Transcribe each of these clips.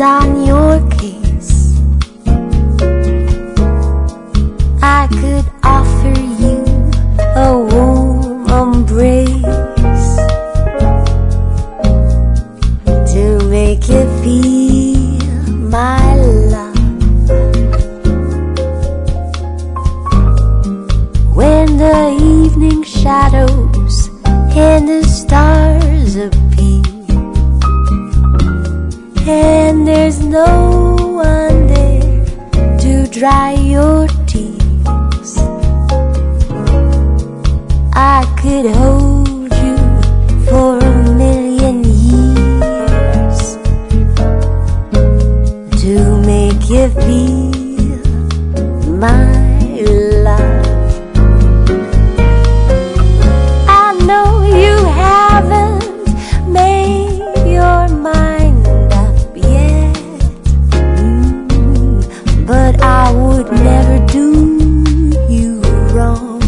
on your case. I could offer you a warm embrace to make you feel my love. When the evening shadows and the stars appear, and there's no one there to dry your tears, I could hold you for a million years to make you feel my love. I know you haven't made your mind up yet, but I would never do you wrong.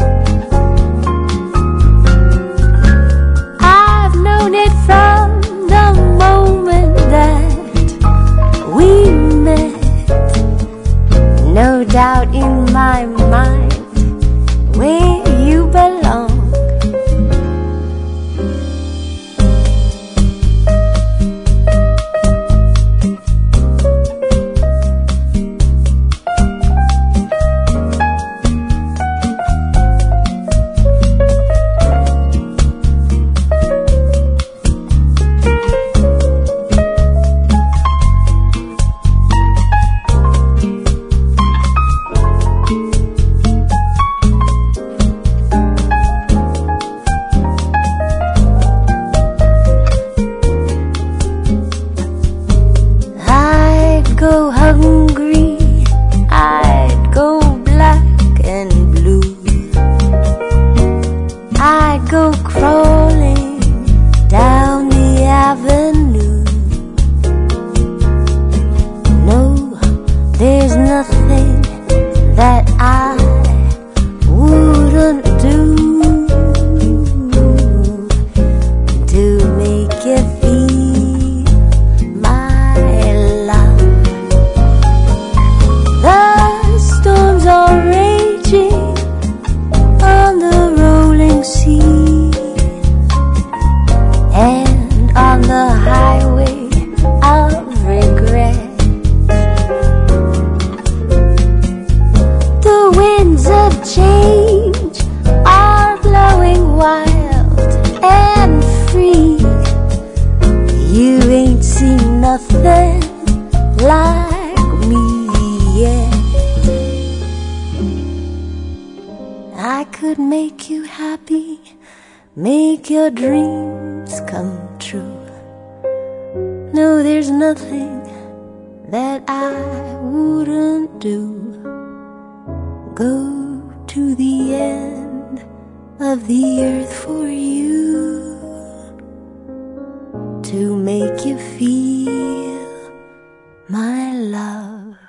I've known it from the moment that we met, no doubt in my mind where you belong. Go hungry, I'd go black and blue, I'd go crawling down the avenue. No, there's nothing that I wouldn't do to make you feel my love. The storms are raging on the rolling sea, and on the highway of regret, the winds of change are blowing wild and free. You ain't seen nothing like me yet. I could make you happy, make your dreams come true. No, there's nothing that I wouldn't do. Go to the end of the earth for you to make you feel my love.